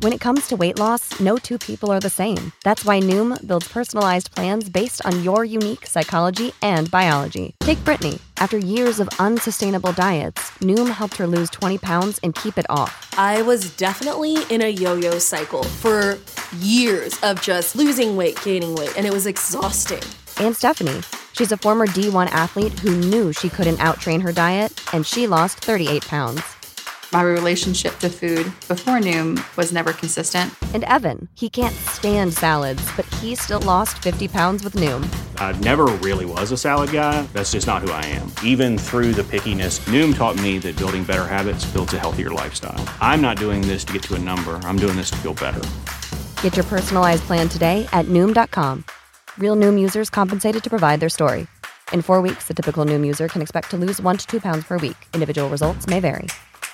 When it comes to weight loss, no two people are the same. That's why Noom builds personalized plans based on your unique psychology and biology. Take Brittany. After years of unsustainable diets, Noom helped her lose 20 pounds and keep it off. I was definitely in a yo-yo cycle for years of just losing weight, gaining weight, and it was exhausting. And Stephanie. She's a former D1 athlete who knew she couldn't outtrain her diet, and she lost 38 pounds. My relationship to food before Noom was never consistent. And Evan, he can't stand salads, but he still lost 50 pounds with Noom. I never really was a salad guy. That's just not who I am. Even through the pickiness, Noom taught me that building better habits builds a healthier lifestyle. I'm not doing this to get to a number. I'm doing this to feel better. Get your personalized plan today at Noom.com. Real Noom users compensated to provide their story. In 4 weeks, the typical Noom user can expect to lose 1 to 2 pounds per week. Individual results may vary.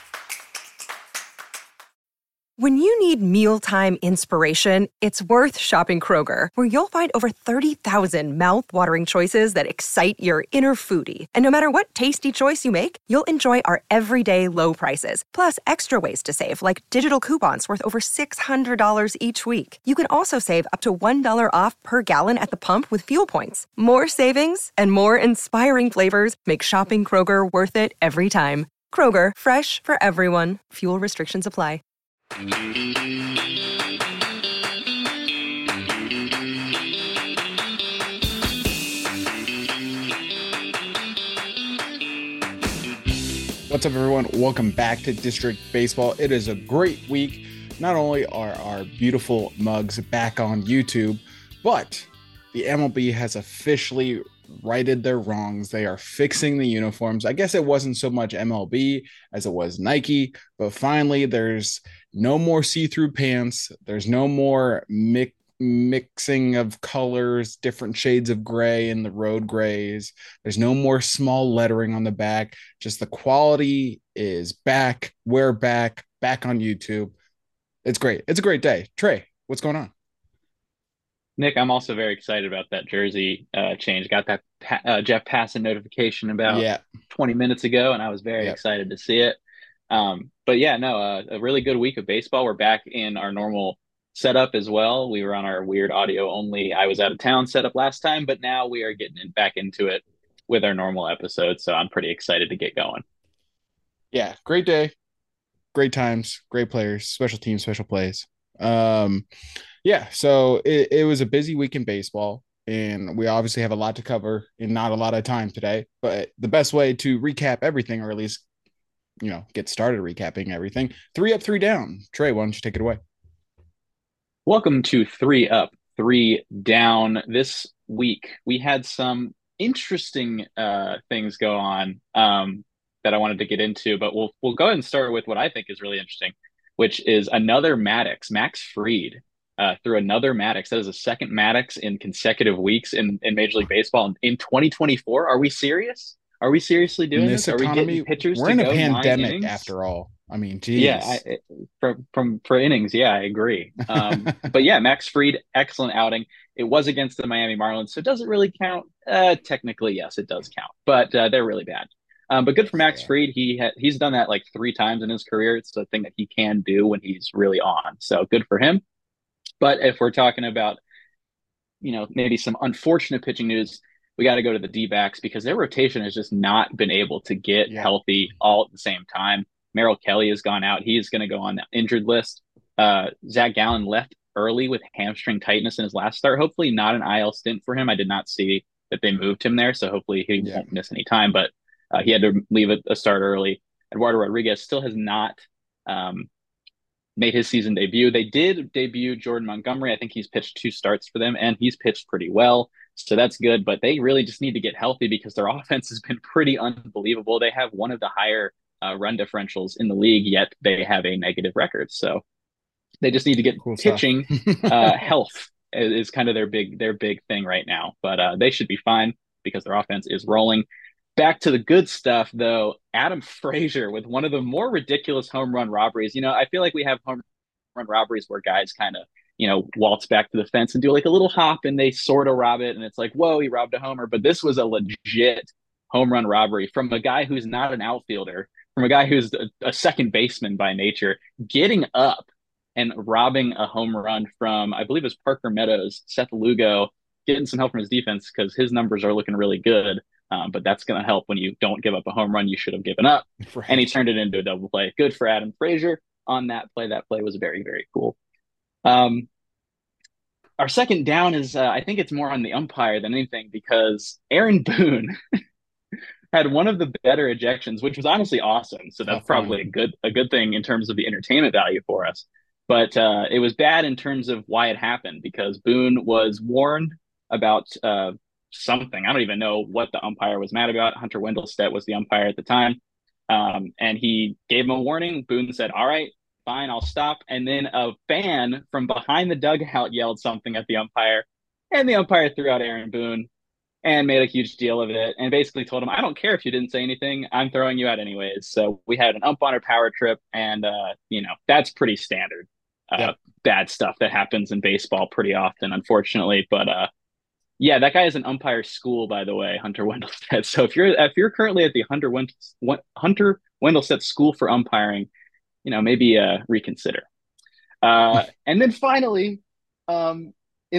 When you need mealtime inspiration, it's worth shopping Kroger, where you'll find over 30,000 mouth-watering choices that excite your inner foodie. And no matter what tasty choice you make, you'll enjoy our everyday low prices, plus extra ways to save, like digital coupons worth over $600 each week. You can also save up to $1 off per gallon at the pump with fuel points. More savings and more inspiring flavors make shopping Kroger worth it every time. Kroger, fresh for everyone. Fuel restrictions apply. What's up, everyone? Welcome back to District Baseball. It is a great week. Not only are our beautiful mugs back on YouTube, but the MLB has officially righted their wrongs. They are fixing the uniforms. I guess it wasn't so much MLB as it was Nike, but finally there's no more see-through pants. There's no more mixing of colors, different shades of gray in the road grays. There's no more small lettering on the back. Just the quality is back. We're back on YouTube. It's great. It's a great day. Trey, what's going on? Nick, I'm also very excited about that jersey change. Got that Jeff Passan notification about 20 minutes ago, and I was very excited to see it. But yeah, no, a really good week of baseball. We're back in our normal setup as well. We were on our weird audio only, I was out of town setup last time, but now we are getting back into it with our normal episode. So I'm pretty excited to get going. Yeah, great day, great times, great players, special teams, special plays. Yeah, so it was a busy week in baseball, and we obviously have a lot to cover in not a lot of time today. But the best way to recap everything, or at least, get started recapping everything, 3 up, 3 down. Trey, why don't you take it away? Welcome to 3 up, 3 down. This week, we had some interesting things go on that I wanted to get into, but we'll go ahead and start with what I think is really interesting, which is another Maddux. Max Fried threw another Maddux. That is a second Maddux in consecutive weeks in Major League Baseball in 2024. Are we serious? Are we seriously doing this? Economy, are we getting pitchers? We're in a pandemic after all. I mean, geez. Yeah, for innings, yeah, I agree. But yeah, Max Fried, excellent outing. It was against the Miami Marlins, so does it really count? Technically, yes, it does count, but they're really bad. But good for Max Fried. He's done that like 3 times in his career. It's a thing that he can do when he's really on. So good for him. But if we're talking about, maybe some unfortunate pitching news, we got to go to the D-backs because their rotation has just not been able to get healthy all at the same time. Merrill Kelly has gone out. He's going to go on the injured list. Zach Gallen left early with hamstring tightness in his last start. Hopefully not an IL stint for him. I did not see that they moved him there, so hopefully he won't miss any time. But he had to leave a start early. Eduardo Rodriguez still has not made his season debut. They did debut Jordan Montgomery. I think he's pitched 2 starts for them, and he's pitched pretty well. So that's good, but they really just need to get healthy because their offense has been pretty unbelievable. They have one of the higher run differentials in the league, yet they have a negative record. So they just need to get pitching health is kind of their big thing right now. But they should be fine because their offense is rolling. Back to the good stuff, though. Adam Frazier with one of the more ridiculous home run robberies. I feel like we have home run robberies where guys kind of, waltz back to the fence and do like a little hop and they sort of rob it. And it's like, whoa, he robbed a homer. But this was a legit home run robbery from a guy who's not an outfielder, from a guy who's a second baseman by nature, getting up and robbing a home run from, I believe it was Parker Meadows, Seth Lugo, getting some help from his defense because his numbers are looking really good. But that's going to help when you don't give up a home run you should have given up. Right. And he turned it into a double play. Good for Adam Frazier on that play. That play was very, very cool. Our second down is, I think it's more on the umpire than anything because Aaron Boone had one of the better ejections, which was honestly awesome. So that's probably a good thing in terms of the entertainment value for us. But it was bad in terms of why it happened because Boone was warned about something. I don't even know what the umpire was mad about. Hunter Wendelstedt was the umpire at the time. And he gave him a warning. Boone said, all right, fine, I'll stop. And then a fan from behind the dugout yelled something at the umpire. And the umpire threw out Aaron Boone and made a huge deal of it and basically told him, I don't care if you didn't say anything. I'm throwing you out anyways. So we had an ump on our power trip. And, that's pretty standard. Bad stuff that happens in baseball pretty often, unfortunately. But yeah, that guy is an umpire school, by the way, Hunter Wendelstedt. So if you're currently at the Hunter Wendelstedt School for Umpiring, maybe reconsider. And then finally, in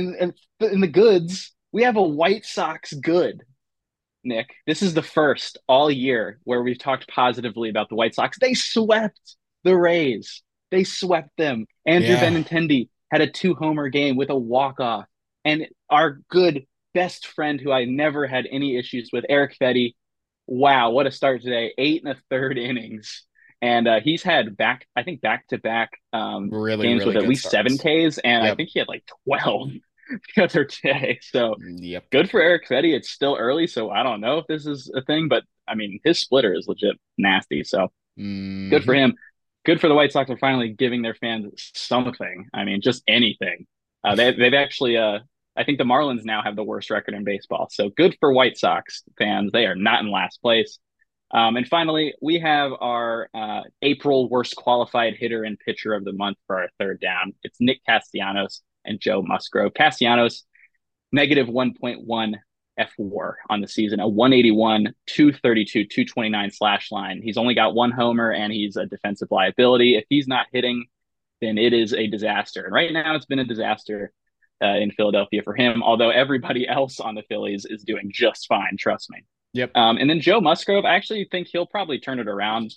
the goods, we have a White Sox good. Nick, this is the first all year where we've talked positively about the White Sox. They swept the Rays. They swept them. Andrew Benintendi had a 2-homer game with a walk-off. And our good best friend who I never had any issues with, Eric Fedde, wow, what a start today. 8 1/3 innings. And he's had back-to-back games with at least starts. 7 Ks. And I think he had like 12 the other day. So good for Eric Fedde. It's still early, so I don't know if this is a thing. But, I mean, his splitter is legit nasty. So good for him. Good for the White Sox for finally giving their fans something. I mean, just anything. They've actually, I think the Marlins now have the worst record in baseball. So good for White Sox fans. They are not in last place. And finally, we have our April worst qualified hitter and pitcher of the month for our third down. It's Nick Castellanos and Joe Musgrove. Castellanos, negative 1.1 F4 on the season, a 181, 232, 229 slash line. He's only got 1 homer and he's a defensive liability. If he's not hitting, then it is a disaster. And right now it's been a disaster in Philadelphia for him, although everybody else on the Phillies is doing just fine. Trust me. Yep. And then Joe Musgrove, I actually think he'll probably turn it around.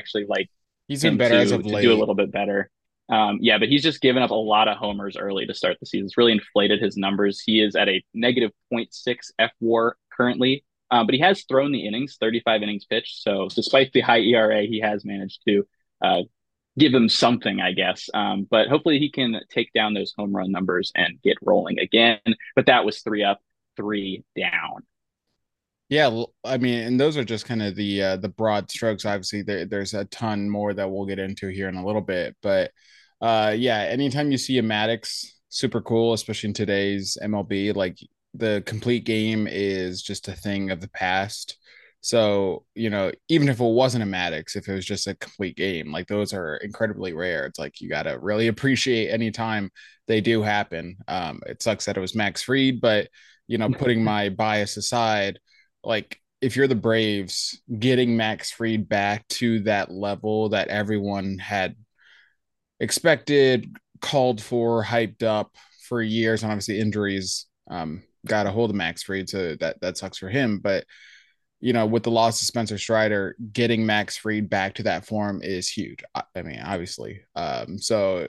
He's been better as of late. To do a little bit better. But he's just given up a lot of homers early to start the season. It's really inflated his numbers. He is at a negative 0.6 F4 currently, but he has thrown the innings, 35 innings pitched. So despite the high ERA, he has managed to give him something, I guess. But hopefully he can take down those home run numbers and get rolling again. But that was 3 up, 3 down. Yeah, I mean, and those are just kind of the broad strokes. Obviously, there's a ton more that we'll get into here in a little bit. But anytime you see a Maddux, super cool, especially in today's MLB. Like the complete game is just a thing of the past. So, even if it wasn't a Maddux, if it was just a complete game, like those are incredibly rare. It's like you got to really appreciate any time they do happen. It sucks that it was Max Fried, but, putting my bias aside, like if you're the Braves, getting Max Fried back to that level that everyone had expected, called for, hyped up for years, and obviously injuries got a hold of Max Fried, so that sucks for him. But with the loss of Spencer Strider, getting Max Fried back to that form is huge. I mean, obviously. So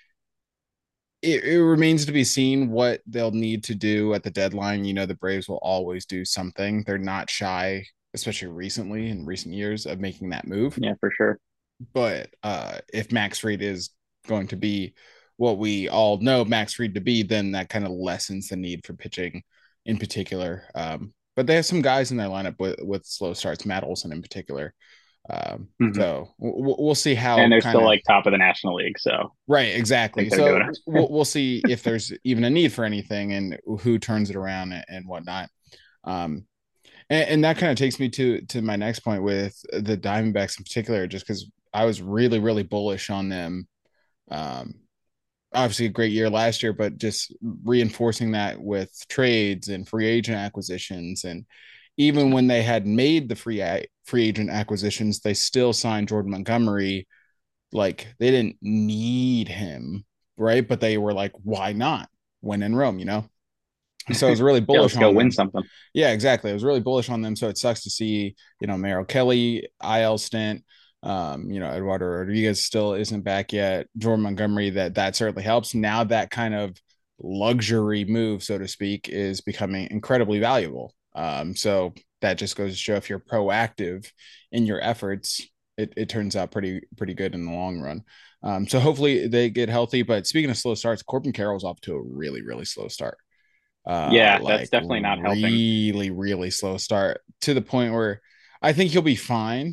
it remains to be seen what they'll need to do at the deadline. The Braves will always do something. They're not shy, especially recently in recent years, of making that move. Yeah, for sure. But if Max Fried is going to be what we all know Max Fried to be, then that kind of lessens the need for pitching in particular. But they have some guys in their lineup with slow starts, Matt Olson in particular. So we'll see how, and they're still like top of the National League. So right, exactly. So we'll see if there's even a need for anything and who turns it around and whatnot. And that kind of takes me to my next point with the Diamondbacks in particular, just because I was really, really bullish on them. Obviously a great year last year, but just reinforcing that with trades and free agent acquisitions. And even when they had made the free agent acquisitions, they still signed Jordan Montgomery. Like they didn't need him, right? But they were like, why not? When in Rome, So I was really Yeah, bullish let's go on win them. something. Yeah, exactly. I was really bullish on them. So it sucks to see, Merrill Kelly, IL stint, Eduardo Rodriguez still isn't back yet. Jordan Montgomery, that certainly helps. Now that kind of luxury move, so to speak, is becoming incredibly valuable. So that just goes to show if you're proactive in your efforts, it turns out pretty good in the long run. So hopefully they get healthy. But speaking of slow starts, Corbin Carroll's off to a really, really slow start. Yeah, that's Like definitely not helping. really, really slow start to the point where I think he'll be fine,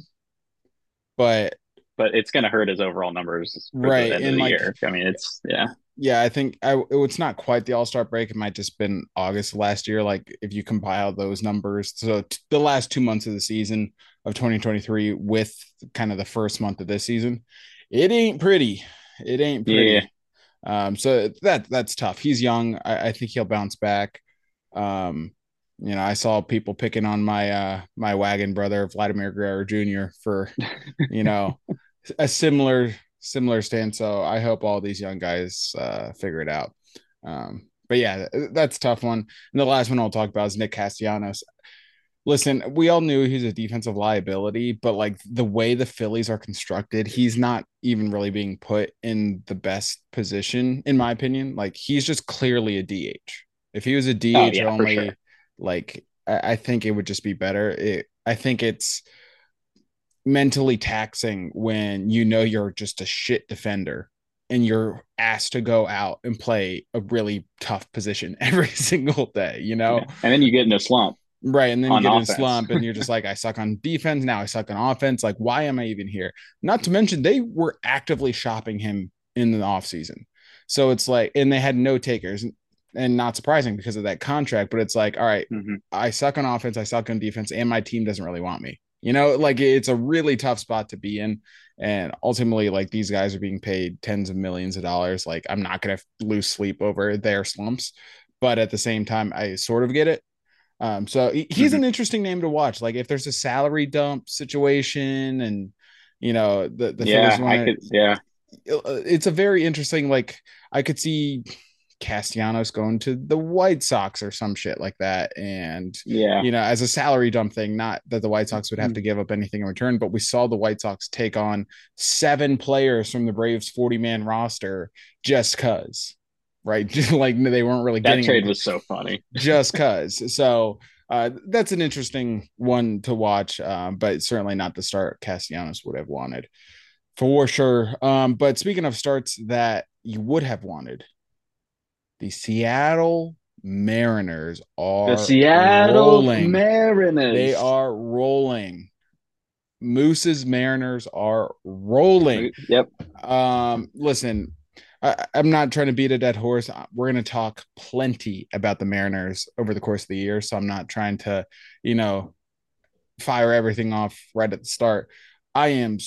but But it's going to hurt his overall numbers for the right. end of And the like, year. I mean, it's yeah. yeah, I think it's not quite the All-Star break. It might just been August last year. Like if you compile those numbers, so the last 2 months of the season of 2023 with kind of the first month of this season, it ain't pretty. It ain't Yeah. pretty. So that's tough. He's young. I think he'll bounce back. Um, I saw people picking on my wagon brother Vladimir Guerrero Jr. for, you know, a similar stance. So I hope all these young guys figure it out. But yeah, that's a tough one. And the last one I'll talk about is Nick Castellanos. Listen, we all knew he's a defensive liability, but like the way the Phillies are constructed, he's not even really being put in the best position, in my opinion. Like he's just clearly a DH. If he was a Oh DH yeah, for sure. only, like I think it would just be better. I think it's mentally taxing when you're just a shit defender and you're asked to go out and play a really tough position every single day, Yeah, and then you get in a slump Right. And then you on get in a offense. slump and you're just like, I suck on defense. Now I suck on offense. Like, why am I even here? Not to mention, they were actively shopping him in the offseason. So it's like, and they had no takers, and not surprising because of that contract. But it's like, all right, Mm-hmm. I suck on offense. I suck on defense, and my team doesn't really want me. Like it's a really tough spot to be in. And ultimately, like these guys are being paid tens of millions of dollars. Like, I'm not going to lose sleep over their slumps. But at the same time, I sort of get it. So he's Mm-hmm. an interesting name to watch. Like if there's a salary dump situation and the Phillies Yeah, I want could. Yeah, it's a very interesting, like I could see Castellanos going to the White Sox or some shit like that. And yeah. as a salary dump thing, not that the White Sox would have to give up anything in return, but we saw the White Sox take on 7 players from the Braves 40-man roster just cuz. Right. Just like they weren't really That getting trade anything was so funny. just cuz. So that's an interesting one to watch, but certainly not the start Castellanos would have wanted for sure. But speaking of starts that you would have wanted, the Seattle Mariners The are Seattle rolling. They Mariners. are rolling. Moose's Mariners are rolling. Yep. Listen, I'm not trying to beat a dead horse. We're going to talk plenty about the Mariners over the course of the year. So I'm not trying to, fire everything off right at the start. I am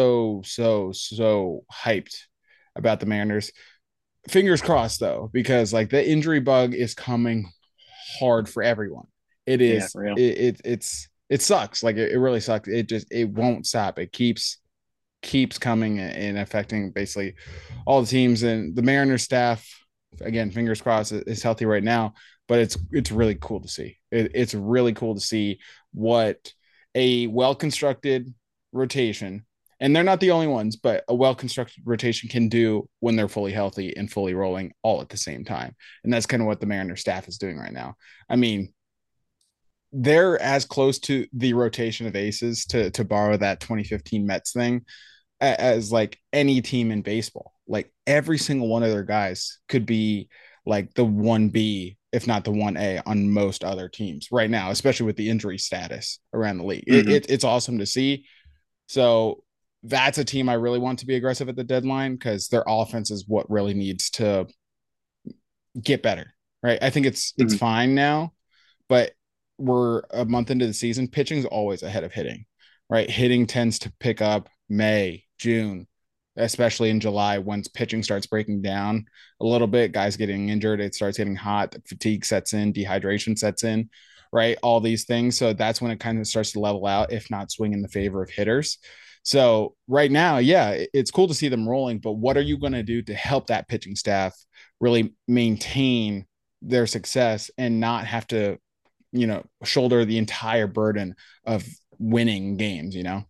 so hyped about the Mariners. Fingers crossed though, because like the injury bug is coming hard for everyone. It Yeah, is. for real. It sucks. Like it really sucks. It won't stop. It keeps coming and affecting basically all the teams, and the Mariners staff. Again, fingers crossed, is healthy right now. But it's really cool to see. It's really cool to see what a well constructed rotation, and they're not the only ones, but a well constructed rotation can do when they're fully healthy and fully rolling all at the same time. And that's kind of what the Mariners staff is doing right now. I mean, they're as close to the rotation of aces, to borrow that 2015 Mets thing, as like any team in baseball. Like every single one of their guys could be like the 1B, if not the 1A on most other teams right now, especially with the injury status around the league. Mm-hmm. It's awesome to see. So that's a team I really want to be aggressive at the deadline, because their offense is what really needs to get better. Right. I think it's Mm-hmm. fine now, but we're a month into the season. Pitching's always ahead of hitting. Right. Hitting tends to pick up May, June, especially in July, once pitching starts breaking down a little bit, guys getting injured, it starts getting hot, fatigue sets in, dehydration sets in, right? All these things. So that's when it kind of starts to level out, if not swing in the favor of hitters. So right now, yeah, it's cool to see them rolling, but what are you going to do to help that pitching staff really maintain their success and not have to, shoulder the entire burden of winning games,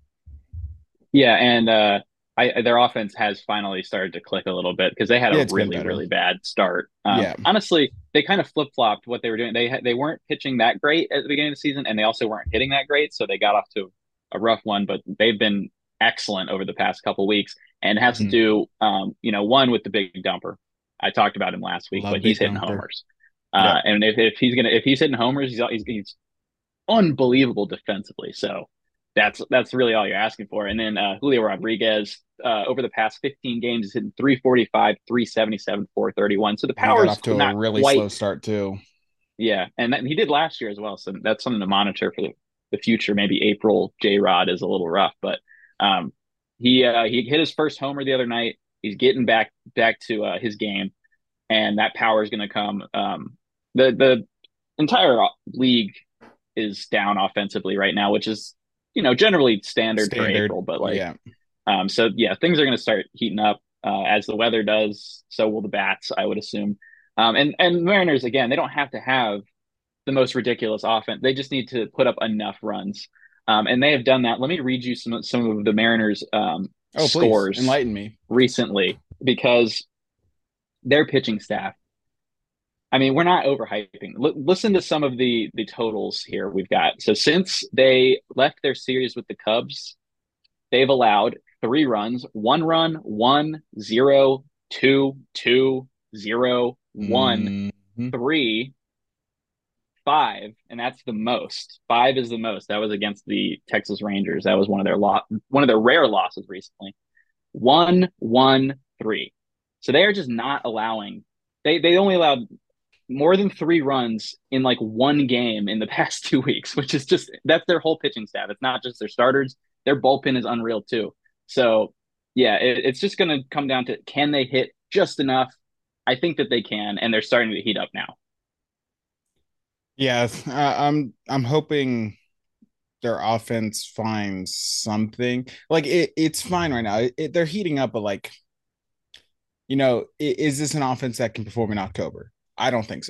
Yeah, and their offense has finally started to click a little bit because they had Yeah, a it's been really, better. really bad start. Yeah. Honestly, they kind of flip-flopped what they were doing. They weren't pitching that great at the beginning of the season, and they also weren't hitting that great, so they got off to a rough one, but they've been excellent over the past couple weeks, and it has to Mhm. do, one with the big dumper. I talked about him last week, Love but he's Big hitting Dumper. homers. Yep. And if he's hitting homers, he's unbelievable defensively. So that's really all you're asking for. And then Julio Rodriguez, over the past 15 games, is hitting 345, 377, 431. So the He got power's off to a not really slow quite, start too. yeah. And he did last year as well. So that's something to monitor for the future. Maybe April J Rod is a little rough, but um, he hit his first homer the other night. He's getting back to his game, and that power is going to come. The entire league is down offensively right now, which is, generally standard for Standard. April. But Yeah. so yeah, things are going to start heating up as the weather does. So will the bats, I would assume. And Mariners, again, they don't have to have the most ridiculous offense. They just need to put up enough runs. And they have done that. Let me read you some of the Mariners Oh, please scores enlighten me. recently, because their pitching staff, I mean, we're not overhyping. Listen to some of the totals here we've got. So since they left their series with the Cubs, they've allowed 3 runs, 1 run, 1, 0, 2, 2, 0, 1, Mhm. 3, 5, and that's the most. 5 is the most. That was against the Texas Rangers. That was one of their rare losses recently. 1, 1, 3. So they are just not allowing. They only allowed more than 3 runs in like one game in the past 2 weeks, which is just, that's their whole pitching staff. It's not just their starters. Their bullpen is unreal too. So yeah, it's just going to come down to, can they hit just enough? I think that they can, and they're starting to heat up now. Yeah, I'm hoping their offense finds something. Like it's fine right now. They're heating up, but like, is this an offense that can perform in October? I don't think so.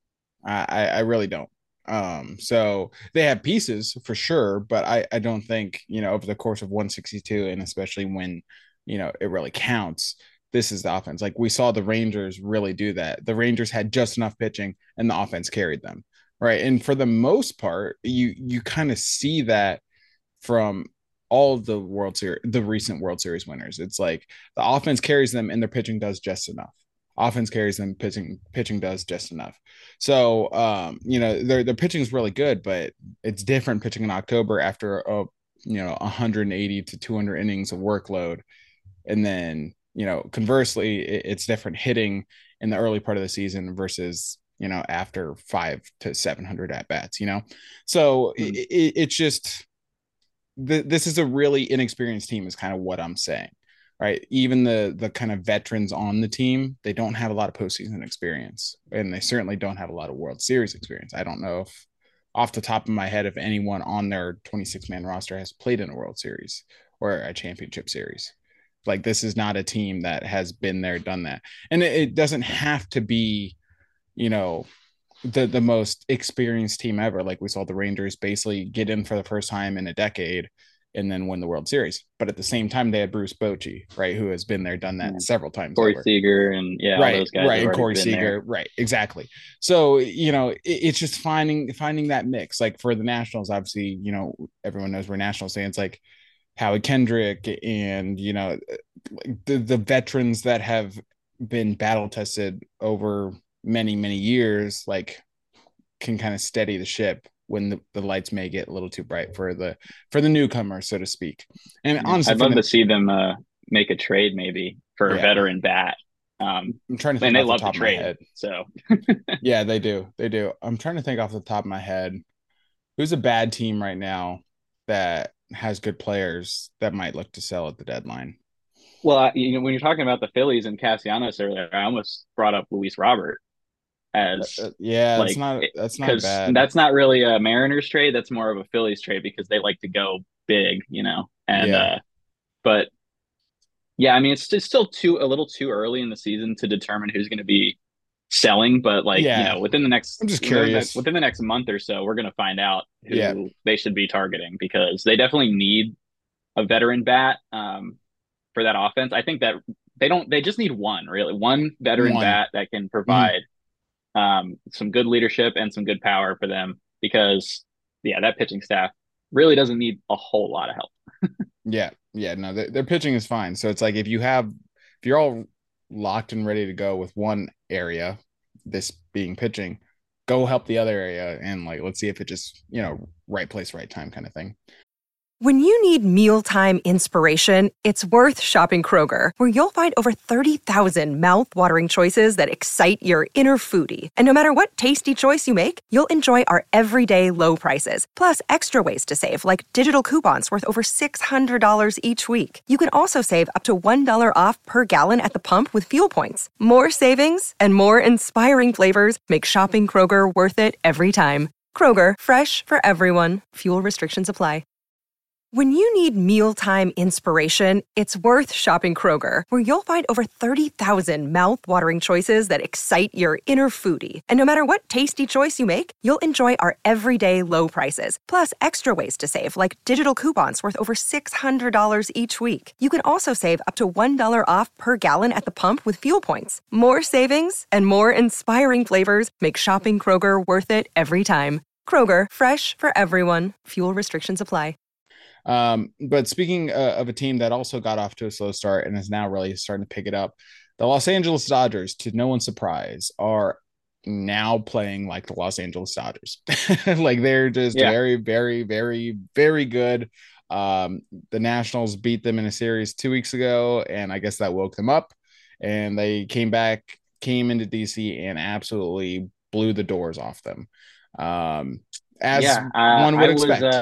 I really don't. So they have pieces for sure, but I don't think, over the course of 162, and especially when, it really counts, this is the offense. Like we saw the Rangers really do that. The Rangers had just enough pitching and the offense carried them. Right. And for the most part, you kind of see that from all of the recent World Series winners. It's like the offense carries them and their pitching does just enough. Offense carries them, pitching does just enough. So their pitching is really good, but it's different pitching in October after 180 to 200 innings of workload. And then, conversely, it's different hitting in the early part of the season versus, after 500 to 700 at bats, So it's just, this is a really inexperienced team is kind of what I'm saying, right? Even the kind of veterans on the team, they don't have a lot of postseason experience, and they certainly don't have a lot of World Series experience. I don't know if off the top of my head, if anyone on their 26-man roster has played in a World Series or a championship series. Like this is not a team that has been there, done that. And it doesn't have to be, the most experienced team ever. Like we saw the Rangers basically get in for the first time in a decade and then win the World Series. But at the same time, they had Bruce Bochy, right, who has been there, done that several times. Corey over. Seager and all Right, those guys. right, and Corey been Seager, there. right, exactly. So it's just finding that mix. Like for the Nationals, obviously, everyone knows we're Nationals fans. Like Howie Kendrick and the veterans that have been battle tested over many years, like can kind of steady the ship when the lights may get a little too bright for the newcomer, so to speak. And honestly, I'd love to see them make a trade maybe for a veteran bat. I'm trying to think and they off love the top to of my trade, head. so yeah, they do. I'm trying to think off the top of my head who's a bad team right now that has good players that might look to sell at the deadline. Well, when you're talking about the Phillies and Castellanos earlier, I almost brought up Luis Robert as that's not bad. That's not really a Mariners trade. That's more of a Phillies trade because they like to go big, and But yeah, I mean, it's just still a little too early in the season to determine who's going to be selling. But like, Yeah, within the next I'm just curious. within the next month or so, we're going to find out Yeah, who they should be targeting because they definitely need a veteran bat for that offense. I think that they just need one veteran one. bat that can Mhm. provide some good leadership and some good power for them because yeah, that pitching staff really doesn't need a whole lot of help. Yeah, yeah, no, their pitching is fine. So it's like if you're all locked and ready to go with one area, this being pitching, go help the other area and like let's see if it just, right place, right time kind of thing. When you need mealtime inspiration, it's worth shopping Kroger, where you'll find over 30,000 mouth-watering choices that excite your inner foodie. And no matter what tasty choice you make, you'll enjoy our everyday low prices, plus extra ways to save, like digital coupons worth over $600 each week. You can also save up to $1 off per gallon at the pump with fuel points. More savings and more inspiring flavors make shopping Kroger worth it every time. Kroger, fresh for everyone. Fuel restrictions apply. When you need mealtime inspiration, it's worth shopping Kroger, where you'll find over 30,000 mouth-watering choices that excite your inner foodie. And no matter what tasty choice you make, you'll enjoy our everyday low prices, plus extra ways to save, like digital coupons worth over $600 each week. You can also save up to $1 off per gallon at the pump with fuel points. More savings and more inspiring flavors make shopping Kroger worth it every time. Kroger, fresh for everyone. Fuel restrictions apply. But speaking of a team that also got off to a slow start and is now really starting to pick it up, the Los Angeles Dodgers, to no one's surprise, are now playing like the Los Angeles Dodgers. Like they're just very, very, very, very good. The Nationals beat them in a series 2 weeks ago, and I guess that woke them up. And they came into DC and absolutely blew the doors off them. As one would expect.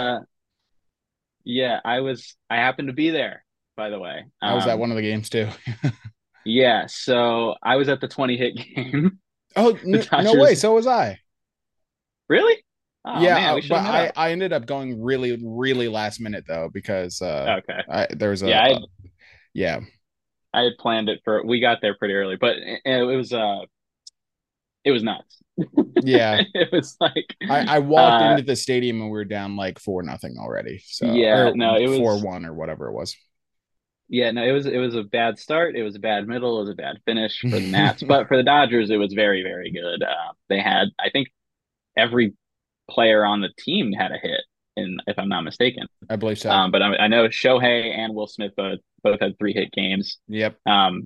I happened to be there, by the way. I was at one of the games too. Yeah, so I was at the 20-hit game. Oh, no way. So was I. Really? Oh, yeah, man, but I ended up going really, really last minute though because okay. there was I had planned it we got there pretty early, but it was nuts. Yeah, it was like I walked into the stadium and we were down like 4-0 already. So it was 4-1 or whatever it was. Yeah, no, it was a bad start. It was a bad middle. It was a bad finish for the Nats, but for the Dodgers, it was very, very good. They had, I think, every player on the team had a hit, if I'm not mistaken. I believe so. But I know Shohei and Will Smith both had 3-hit games. Yep.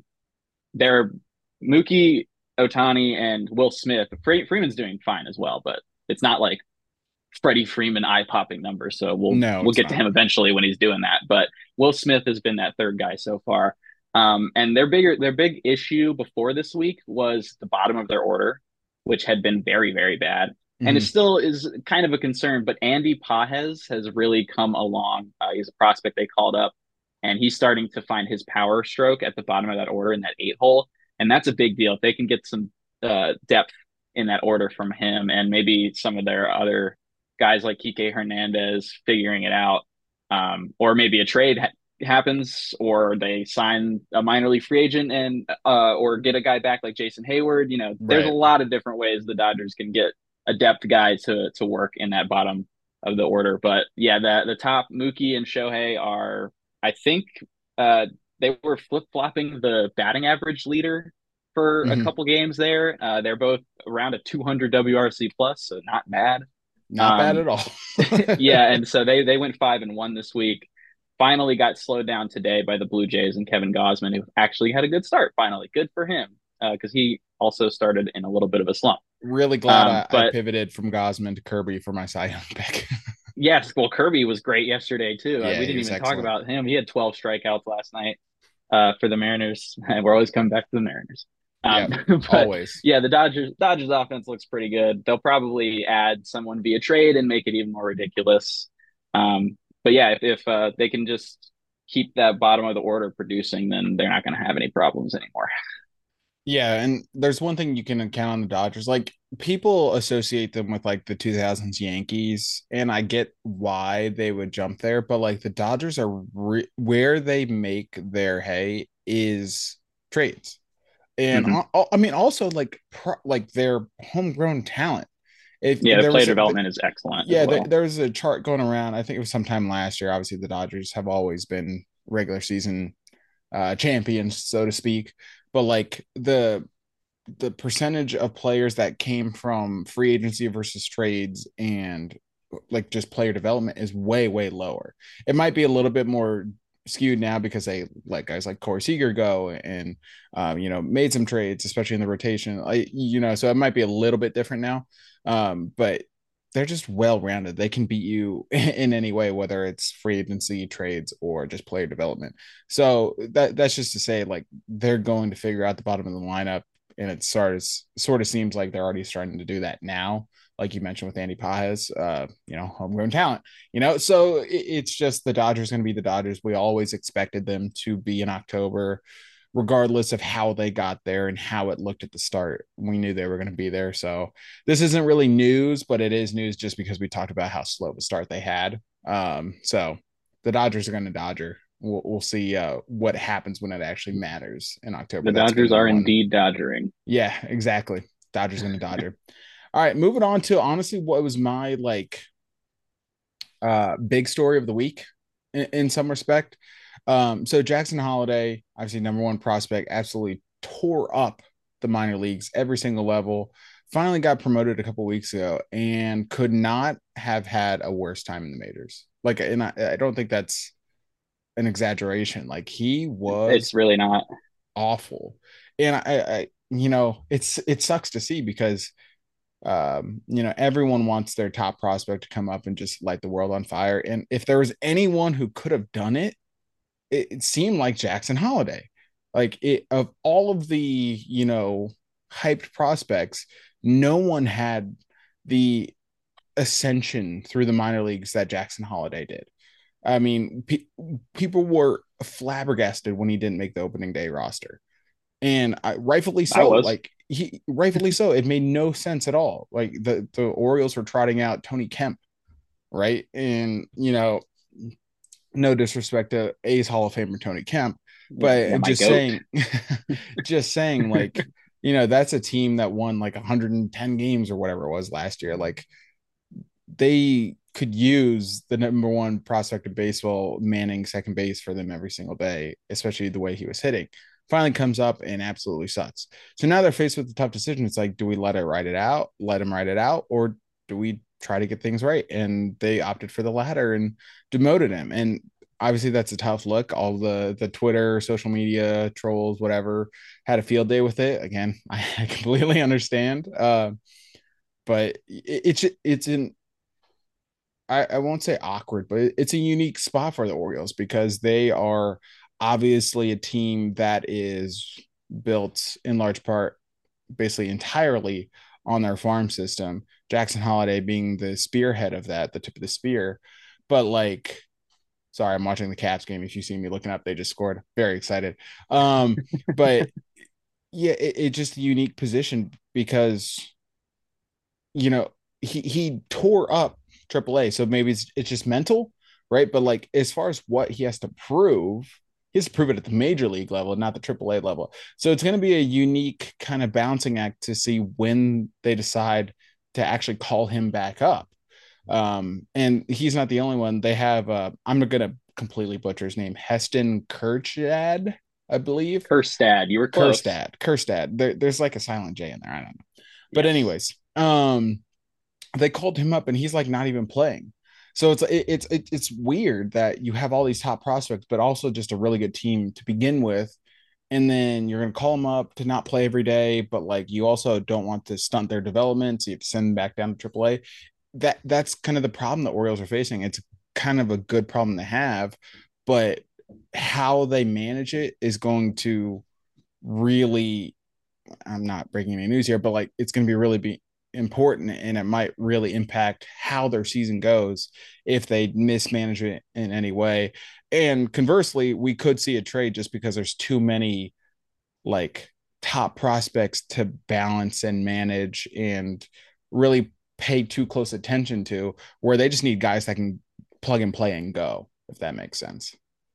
They're Mookie, Ohtani, and Will Smith. Freeman's doing fine as well, but it's not like Freddie Freeman eye-popping numbers. So we'll get to him eventually when he's doing that. But Will Smith has been that third guy so far. And their big issue before this week was the bottom of their order, which had been very, very bad. And it still is kind of a concern, but Andy Pages has really come along. He's a prospect they called up, and he's starting to find his power stroke at the bottom of that order in that 8-hole. And that's a big deal. If they can get some depth in that order from him and maybe some of their other guys like Kike Hernandez figuring it out, or maybe a trade happens, or they sign a minor league free agent and or get a guy back like Jason Hayward. There's a lot of different ways the Dodgers can get a depth guy to work in that bottom of the order. But yeah, the top Mookie and Shohei are, I think, they were flip-flopping the batting average leader for a couple games there. They're both around a 200 WRC plus, so not bad. Not bad at all. Yeah, and so they went 5-1 this week. Finally got slowed down today by the Blue Jays and Kevin Gausman, who actually had a good start. Finally, good for him, because he also started in a little bit of a slump. Really glad I pivoted from Gausman to Kirby for my Cy Young pick. Yes, well, Kirby was great yesterday too. Yeah, we didn't even talk about him. He had 12 strikeouts last night for the Mariners, and we're always coming back to the Mariners. Always. Yeah, the Dodgers offense looks pretty good. They'll probably add someone via trade and make it even more ridiculous. But yeah, if they can just keep that bottom of the order producing, then they're not going to have any problems anymore. Yeah, and there's one thing you can count on the Dodgers. Like people associate them with like the 2000s Yankees, and I get why they would jump there, but like the Dodgers are where they make their hay is trades. And Hmm. I mean also like like their homegrown talent. If Yeah, the there player was development is excellent as yeah, well. there was a chart going around. I think it was sometime last year. Obviously, the Dodgers have always been regular season champions, so to speak. But like the percentage of players that came from free agency versus trades and like just player development is way lower. It might be a little bit more skewed now because they let guys like Corey Seager go and made some trades, especially in the rotation. So it might be a little bit different now. But they're just well rounded. They can beat you in any way, whether it's free agency, trades, or just player development. So that's just to say, like they're going to figure out the bottom of the lineup, and it sort of seems like they're already starting to do that now. Like you mentioned with Andy Pajes, homegrown talent. So it's just the Dodgers going to be the Dodgers. We always expected them to be in October, regardless of how they got there and how it looked at the start. We knew they were going to be there. So this isn't really news, but it is news just because we talked about how slow of a start they had. So the Dodgers are going to Dodger. We'll see what happens when it actually matters in October. The That's Dodgers game are one. indeed dodgering. Yeah, exactly. Dodgers going to Dodger. All right, moving on to honestly what was my like big story of the week in some respect. So Jackson Holiday, obviously number one prospect, absolutely tore up the minor leagues, every single level. Finally got promoted a couple weeks ago and could not have had a worse time in the majors. Like, and I don't think that's an exaggeration. Like he was It's really not. awful, and it sucks to see because everyone wants their top prospect to come up and just light the world on fire. And if there was anyone who could have done it, it seemed like Jackson Holiday. Like it of all of the, hyped prospects, no one had the ascension through the minor leagues that Jackson Holiday did. I mean, people were flabbergasted when he didn't make the opening day roster, and rightfully I so. was. Like he rightfully so. It made no sense at all. Like the Orioles were trotting out Tony Kemp, right? And no disrespect to A's Hall of Famer Tony Kemp, Yeah, but my just goat. saying, just saying, like that's a team that won like 110 games or whatever it was last year. Like they could use the number one prospect of baseball manning second base for them every single day, especially the way he was hitting. Finally comes up and absolutely sucks. So now they're faced with the tough decision. It's like, do we let him ride it out, or do we try to get things right? And they opted for the latter and demoted him. And obviously that's a tough look. All the Twitter, social media trolls, whatever, had a field day with it. Again, I completely understand. But it's in I won't say awkward, but it's a unique spot for the Orioles because they are obviously a team that is built in large part, basically entirely on their farm system. Jackson Holiday being the spearhead of that, the tip of the spear. But like, sorry, I'm watching the Caps game. If you see me looking up, they just scored. Very excited. But yeah, it's just a unique position because he tore up AAA, so maybe it's just mental, right? But like as far as what he has to prove, he has to prove it at the major league level, not the AAA level. So it's going to be a unique kind of balancing act to see when they decide to actually call him back up. And he's not the only one. They have I'm going to completely butcher his name, Heston Kjerstad, I believe. Kjerstad, you were close. Kjerstad. There's like a silent J in there. I don't know. But Yes. anyways, they called him up and he's like not even playing. So it's weird that you have all these top prospects, but also just a really good team to begin with. And then you're going to call them up to not play every day, but like you also don't want to stunt their development. So you have to send them back down to AAA. That's kind of the problem the Orioles are facing. It's kind of a good problem to have, but how they manage it is going to really, I'm not breaking any news here, but like it's going to be really be important and it might really impact how their season goes if they mismanage it in any way. And conversely, we could see a trade just because there's too many like top prospects to balance and manage and really pay too close attention to, where they just need guys that can plug and play and go, if that makes sense.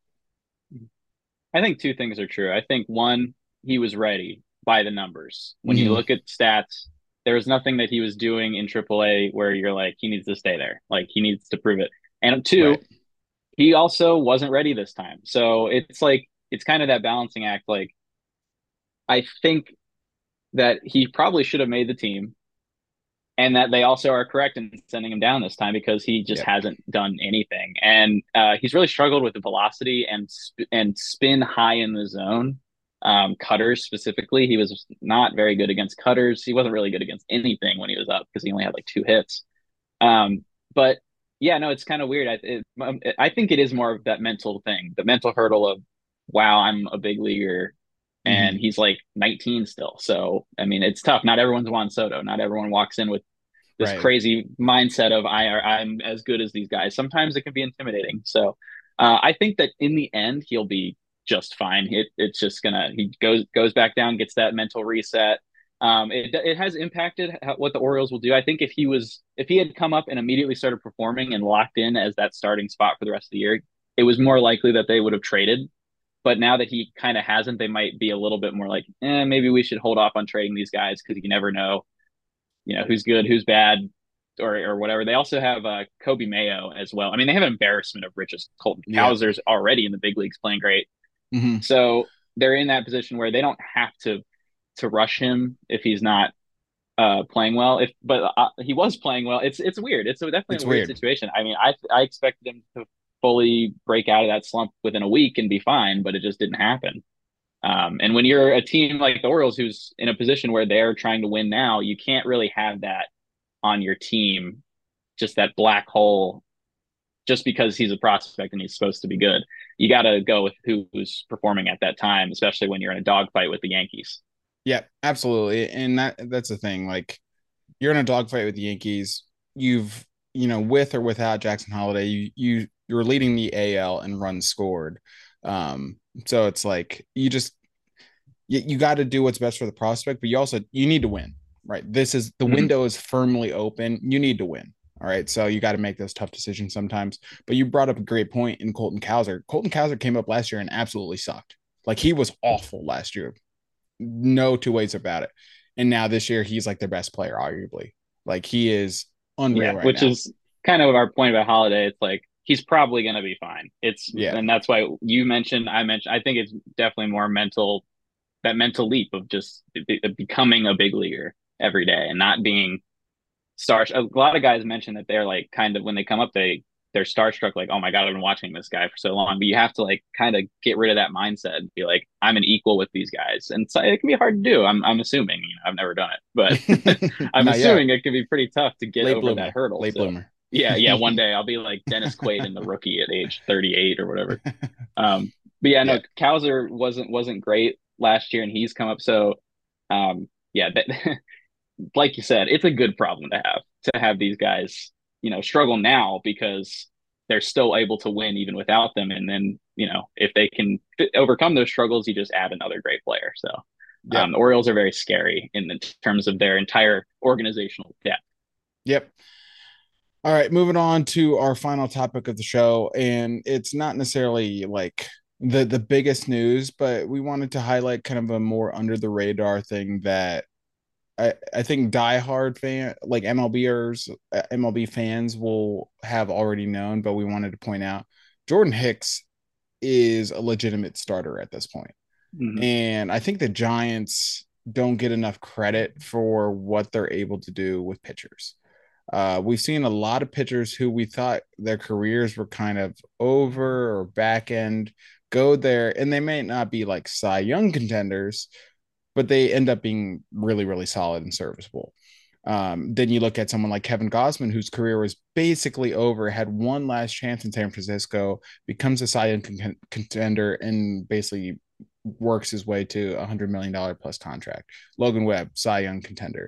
I think two things are true. I think one, he was ready by the numbers. When you Mhm. look at stats, there was nothing that he was doing in AAA where you're like, he needs to stay there. Like he needs to prove it. And two, Right. he also wasn't ready this time. So it's like it's kind of that balancing act. Like I think that he probably should have made the team, and that they also are correct in sending him down this time because he just Yep. hasn't done anything, and he's really struggled with the velocity and spin high in the zone. Cutters specifically, he was not very good against cutters. He wasn't really good against anything when he was up because he only had like 2 hits. But yeah, no, it's kind of weird. I think it is more of that mental thing, the mental hurdle of, wow, I'm a big leaguer, and Mhm. he's like 19 still. So I mean, it's tough. Not everyone's Juan Soto. Not everyone walks in with this Right. crazy mindset of I'm as good as these guys. Sometimes it can be intimidating. So I think that in the end he'll be just fine. It's just gonna he goes back down, gets that mental reset. It has impacted what the Orioles will do. I think if he had come up and immediately started performing and locked in as that starting spot for the rest of the year, it was more likely that they would have traded. But now that he kind of hasn't, they might be a little bit more like, maybe we should hold off on trading these guys because you never know, who's good, who's bad, or whatever. They also have Kobe Mayo as well. I mean, they have an embarrassment of riches. Colton Yeah. Cowser's already in the big leagues playing great, Mhm. so they're in that position where they don't have to rush him if he's not playing well. But he was playing well. It's weird. It's definitely It's a weird weird. situation. I mean, I expected him to fully break out of that slump within a week and be fine, but it just didn't happen. And when you're a team like the Orioles, who's in a position where they're trying to win now, you can't really have that on your team, just that black hole, just because he's a prospect and he's supposed to be good. You got to go with who's performing at that time, especially when you're in a dogfight with the Yankees. Yeah, absolutely. And that's the thing. Like, you're in a dogfight with the Yankees. You've, with or without Jackson Holiday, you're leading the AL and runs scored. So it's like you got to do what's best for the prospect, but you need to win, right? This is the Mm-hmm. window is firmly open. You need to win. All right. So you got to make those tough decisions sometimes. But you brought up a great point in Colton Cowser. Colton Cowser came up last year and absolutely sucked. Like, he was awful last year. No two ways about it. And now this year, he's like their best player, arguably. Like, he is unreal Yeah, right which now. is kind of our point about Holiday. It's like he's probably going to be fine. Yeah. And that's why I mentioned. I think it's definitely more mental, that mental leap of just becoming a big leaguer every day and not being star. A lot of guys mention that they're like kind of when they come up, they're starstruck, like, oh my God, I've been watching this guy for so long. But you have to like kind of get rid of that mindset and be like, I'm an equal with these guys. And so it can be hard to do. I'm assuming, I've never done it, but I'm Not yet. assuming it can be pretty tough to get Late over that bloomer. hurdle. Late So bloomer. yeah, one day I'll be like Dennis Quaid in The Rookie at age 38 or whatever. But yeah, no, Yeah. Cowser wasn't great last year, and he's come up. So yeah, like you said, it's a good problem to have these guys, struggle now because they're still able to win even without them. And then, if they can overcome those struggles, you just add another great player. So Yep. the Orioles are very scary in terms of their entire organizational depth. Yep. All right, moving on to our final topic of the show, and it's not necessarily like the biggest news, but we wanted to highlight kind of a more under the radar thing that I think diehard fan like MLBers, MLB fans will have already known, but we wanted to point out Jordan Hicks is a legitimate starter at this point. Mm-hmm. And I think the Giants don't get enough credit for what they're able to do with pitchers. We've seen a lot of pitchers who we thought their careers were kind of over or back end go there, and they may not be like Cy Young contenders, but they end up being really, really solid and serviceable. Then you look at someone like Kevin Gausman, whose career was basically over, had one last chance in San Francisco, becomes a Cy Young contender, and basically works his way to $100 million plus contract. Logan Webb, Cy Young contender.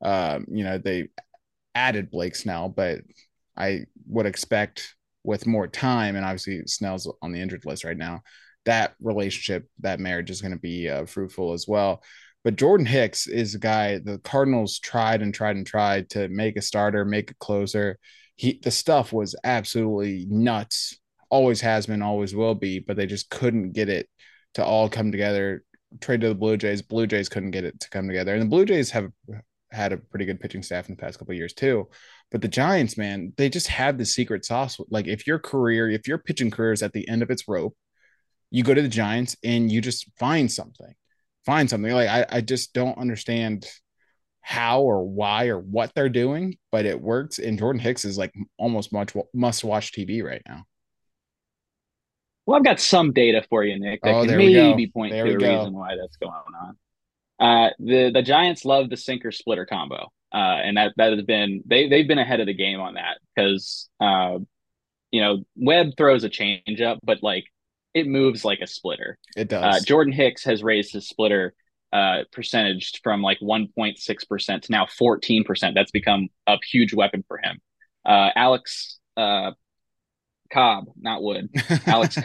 They added Blake Snell, but I would expect with more time, and obviously Snell's on the injured list right now, that relationship, that marriage is going to be fruitful as well. But Jordan Hicks is a guy the Cardinals tried and tried and tried to make a starter, make a closer. The stuff was absolutely nuts. Always has been, always will be, but they just couldn't get it to all come together. Trade to the Blue Jays. Blue Jays couldn't get it to come together. And the Blue Jays have had a pretty good pitching staff in the past couple of years too. But the Giants, man, they just have the secret sauce. Like if your pitching career is at the end of its rope, you go to the Giants and you just find something. Like I just don't understand how or why or what they're doing, but it works. And Jordan Hicks is like almost must watch TV right now. Well, I've got some data for you, Nick, that can maybe point to a reason why that's going on. The Giants love the sinker splitter combo. And that has been, they've been ahead of the game on that because, Webb throws a change up, but like it moves like a splitter. It does. Jordan Hicks has raised his splitter percentage from like 1.6% to now 14%. That's become a huge weapon for him. Alex Cobb, not Wood. Alex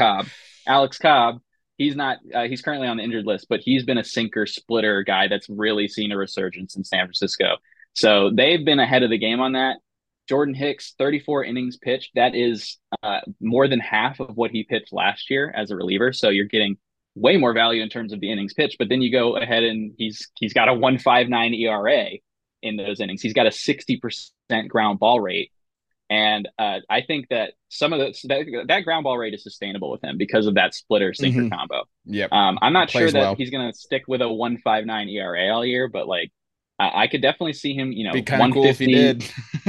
Cobb. He's currently on the injured list, but he's been a sinker splitter guy that's really seen a resurgence in San Francisco. So they've been ahead of the game on that. Jordan Hicks, 34 innings pitched. That is more than half of what he pitched last year as a reliever. So you're getting way more value in terms of the innings pitched. But then you go ahead and he's got a 1.59 ERA in those innings. He's got a 60% ground ball rate. And I think that some of that ground ball rate is sustainable with him because of that splitter sinker combo. Yep. I'm not sure that he's going to stick with a 1.59 ERA all year, but like I could definitely see him, be kind of cool if he did.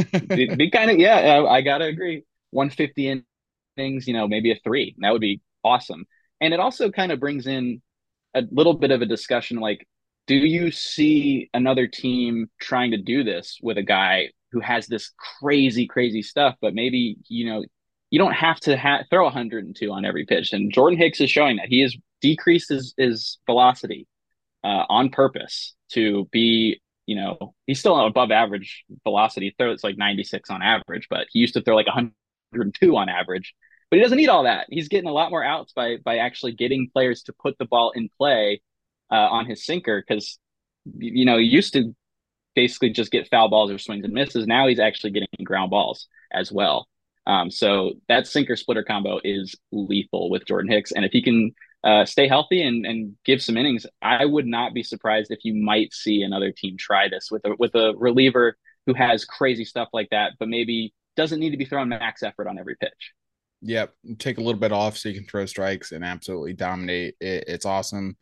be kind of, yeah, I got to agree. 150 innings, maybe a 3. That would be awesome. And it also kind of brings in a little bit of a discussion like, do you see another team trying to do this with a guy who has this crazy, crazy stuff, but maybe, you don't have to throw 102 on every pitch. And Jordan Hicks is showing that he has decreased his velocity on purpose to be, he's still above average velocity. He throws like 96 on average, but he used to throw like 102 on average. But he doesn't need all that. He's getting a lot more outs by actually getting players to put the ball in play on his sinker because, he used to basically just get foul balls or swings and misses. Now he's actually getting ground balls as well. So that sinker splitter combo is lethal with Jordan Hicks. And if he can stay healthy and give some innings, I would not be surprised if you might see another team try this with a reliever who has crazy stuff like that, but maybe doesn't need to be throwing max effort on every pitch. Yep. Take a little bit off so you can throw strikes and absolutely dominate. It's awesome.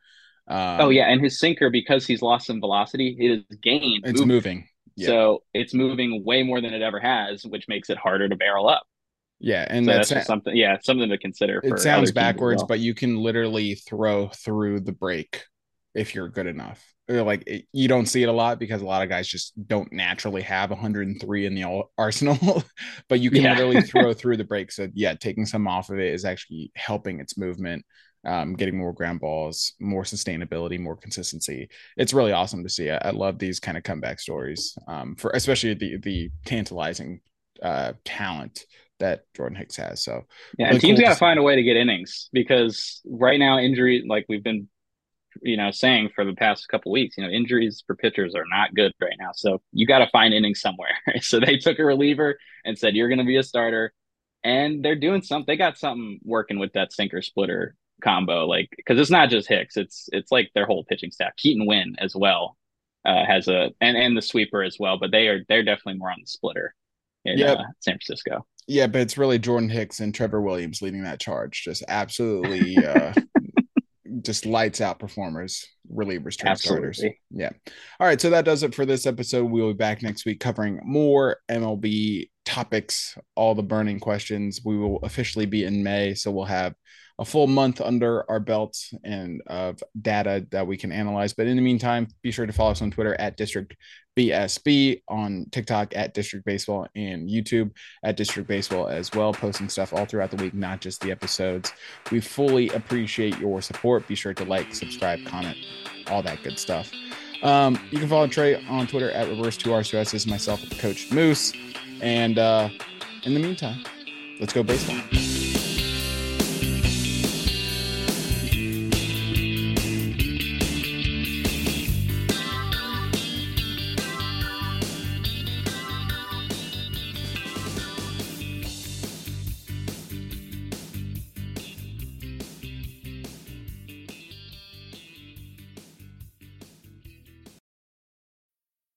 And his sinker, because he's lost some velocity, it is gained. It's moving. Yeah. So it's moving way more than it ever has, which makes it harder to barrel up. Yeah, and so that's just something to consider. It sounds backwards, but you can literally throw through the break if you're good enough. You don't see it a lot because a lot of guys just don't naturally have 103 in the arsenal, but you can literally throw through the break. So taking some off of it is actually helping its movement. Getting more ground balls, more sustainability, more consistency. It's really awesome to see. I love these kind of comeback stories for especially the tantalizing talent that Jordan Hicks has. So and teams got to find a way to get innings because right now injury, like we've been, saying for the past couple of weeks, injuries for pitchers are not good right now. So you got to find innings somewhere. So they took a reliever and said, you're going to be a starter. And they're doing something. They got something working with that sinker splitter combo, like because it's not just Hicks, it's like their whole pitching staff. Keaton Winn as well has and the sweeper as well, but they're definitely more on the splitter in San Francisco. Yeah, but it's really Jordan Hicks and Trevor Williams leading that charge. Just absolutely just lights out performers, relievers, starters. Yeah. All right, so that does it for this episode. We'll be back next week covering more MLB topics, all the burning questions. We will officially be in May, so we'll have a full month under our belts and of data that we can analyze. But in the meantime, be sure to follow us on Twitter at District BSB, on TikTok at District Baseball, and YouTube at District Baseball as well, posting stuff all throughout the week, not just the episodes. We fully appreciate your support. Be sure to like, subscribe, comment, all that good stuff. You can follow Trey on Twitter at Reverse2R. This is myself, Coach Moose. And in the meantime, let's go baseball.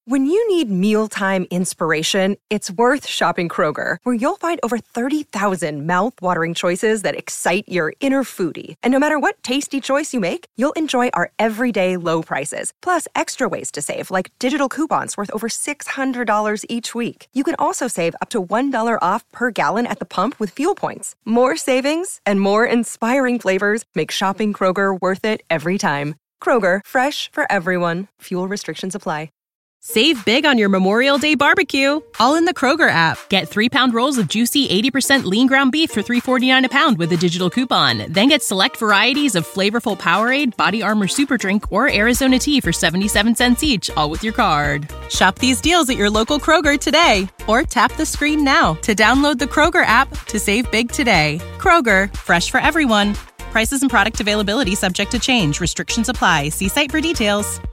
When you need mealtime inspiration, it's worth shopping Kroger, where you'll find over 30,000 mouth-watering choices that excite your inner foodie. And no matter what tasty choice you make, you'll enjoy our everyday low prices, plus extra ways to save, like digital coupons worth over $600 each week. You can also save up to $1 off per gallon at the pump with fuel points. More savings and more inspiring flavors make shopping Kroger worth it every time. Kroger, fresh for everyone. Fuel restrictions apply. Save big on your Memorial Day barbecue, all in the Kroger app. Get 3-pound rolls of juicy 80% lean ground beef for $3.49 a pound with a digital coupon. Then get select varieties of flavorful Powerade, Body Armor Super Drink, or Arizona tea for 77 cents each, all with your card. Shop these deals at your local Kroger today, or tap the screen now to download the Kroger app to save big today. Kroger, fresh for everyone. Prices and product availability subject to change. Restrictions apply. See site for details.